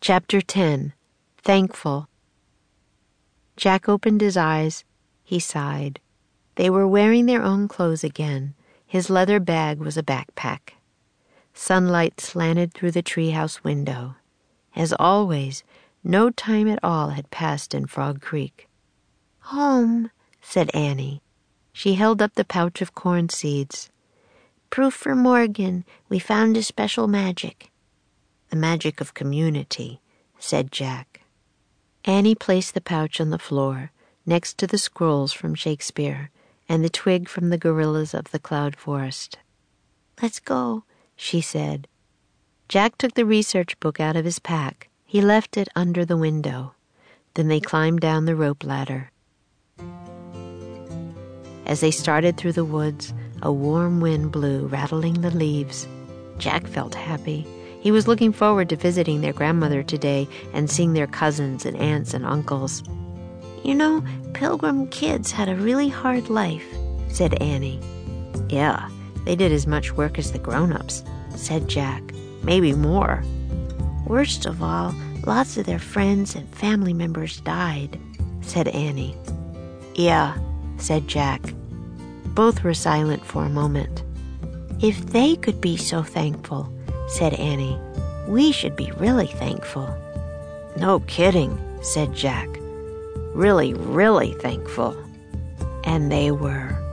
Chapter 10. Thankful. Jack opened his eyes. He sighed. They were wearing their own clothes again. His leather bag was a backpack. Sunlight slanted through the treehouse window. As always, no time at all had passed in Frog Creek. "Home," said Annie. She held up the pouch of corn seeds. "Proof for Morgan, we found a special magic." "The magic of community," said Jack. Annie placed the pouch on the floor, next to the scrolls from Shakespeare and the twig from the gorillas of the cloud forest. "Let's go," she said. Jack took the research book out of his pack. He left it under the window. Then they climbed down the rope ladder. As they started through the woods, a warm wind blew, rattling the leaves. Jack felt happy. He was looking forward to visiting their grandmother today and seeing their cousins and aunts and uncles. "You know, Pilgrim kids had a really hard life," said Annie. "Yeah, they did as much work as the grown-ups," said Jack. "Maybe more." "Worst of all, lots of their friends and family members died," said Annie. "Yeah," said Jack. Both were silent for a moment. "If they could be so thankful," said Annie, "we should be really thankful." "No kidding," said Jack. "Really, really thankful." And they were.